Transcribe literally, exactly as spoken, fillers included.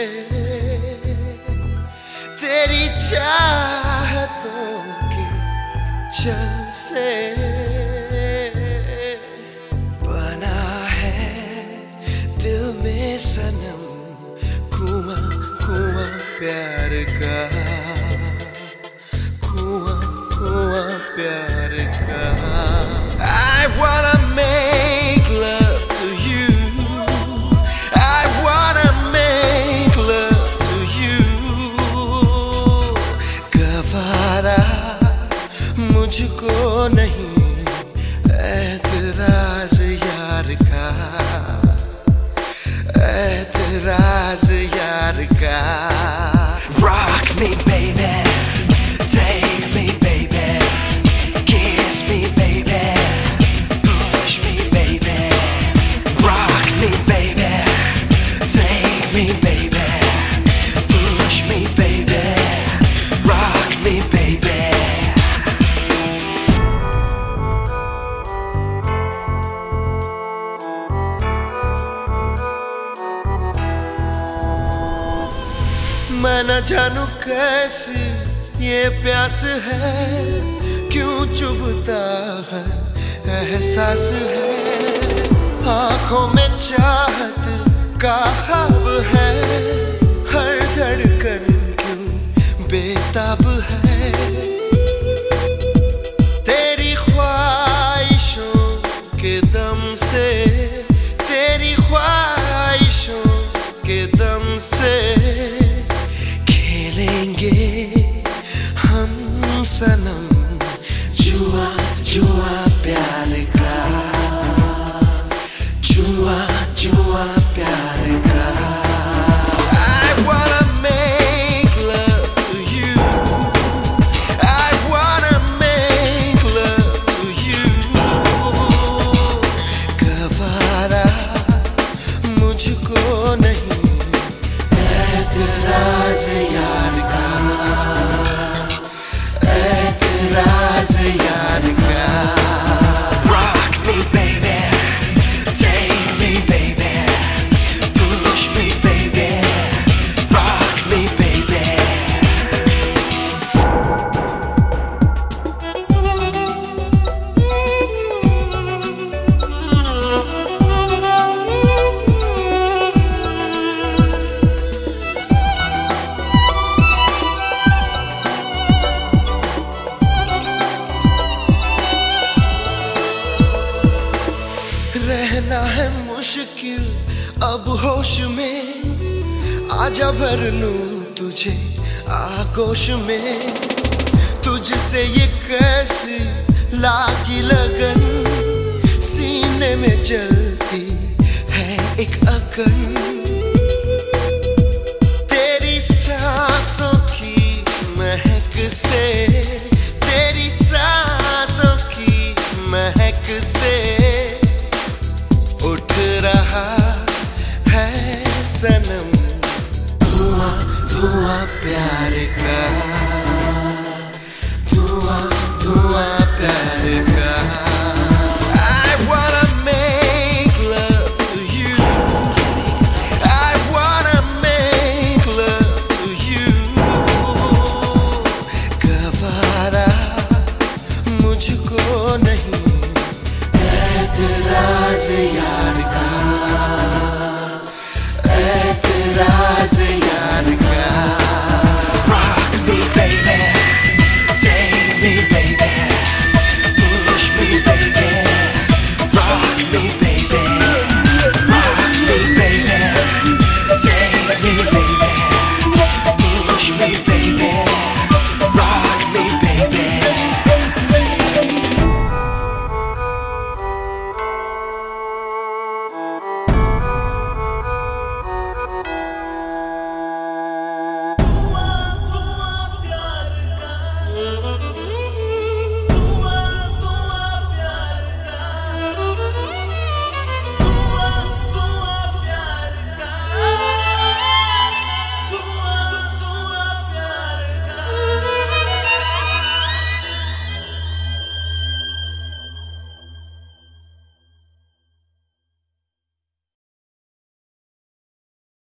तेरी चाहतों के जल से बना है दिल में सनम कुआं कुआं प्यार का, कुआं कुआं प्यार का। I wanna make love to you, I wanna make love to you। गवारा मुझको नहीं ऐतराज यार का, ऐतराज यार का। Rock me baby, take me baby, kiss me baby, push me baby, rock me baby, take me baby, push me baby, rock me baby। मैं न जानू कैसी ये प्यास है, क्यों चुभता है एहसास है। आंखों में चाहत का ख्वाब है, हर धड़कन क्यों बेताब है। तेरी ख्वाहिशों के दम से, तेरी ख्वाहिशों के दम से खेलेंगे हम सनम जुआ जुआ प्यार का, जुआ जुआ प्यार का। I wanna make love to you, I wanna make love to you। गवारा मुझको नहीं ऐतराज यार का, ऐतराज यार का। Rock me baby, take me baby, push me baby, rock me baby। रहना है मुश्किल अब होश में, आजा भर लूं तुझे आगोश में। तुझसे ये कैसी लागी लगन, सीने में जलती है एक अगन। तेरी सांसों की महक से, तेरी सांसों की महक से उठ रहा है सनम धुआं धुआं प्यार का।